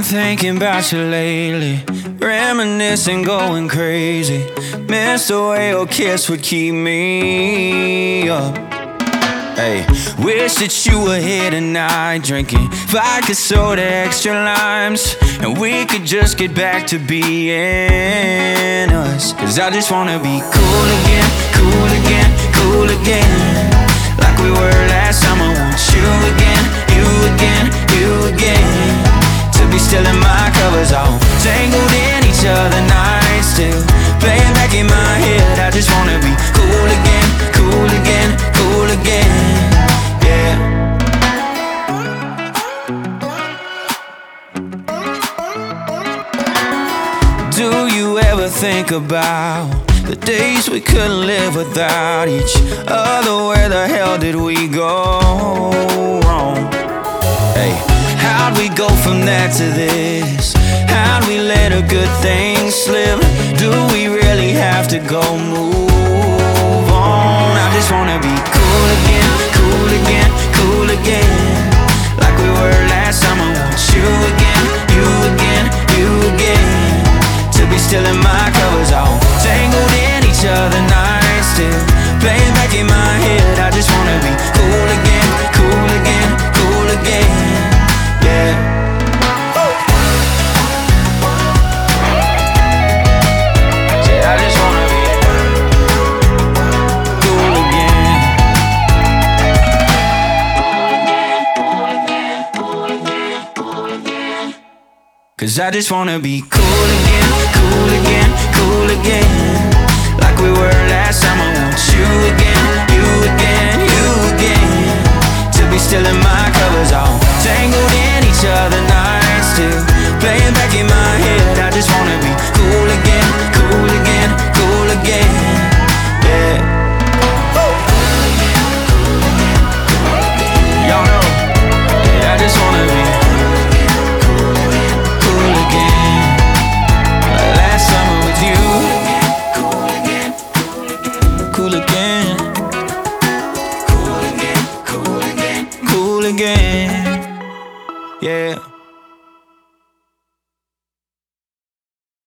thinking about you lately, reminiscing, going crazy. Miss the way your kiss would keep me up. Hey, wish that you were here tonight, drinking vodka soda, extra limes, and we could just get back to being us. Cause I just wanna be cool again, cool again, cool again, like we were last summer. Want you again, you again, you again, to be still in my covers, all tangled in each other nights, still playing back in my head. I just wanna be cool again, cool again, cool again, yeah. Do you ever think about the days we couldn't live without each other? Where the hell did we go wrong? Hey, how'd we go from that to this? How'd we let a good thing slip? Do we really have to go move on? I just wanna be cool again, cool again, cool again, like we were last summer. Want you again, you again, you again, to be still in my covers, all tangled in each other nights, still playing back in my head. I just wanna be cool again, cool again, cool again, yeah. I just wanna be cool again. Cause I just wanna be cool again,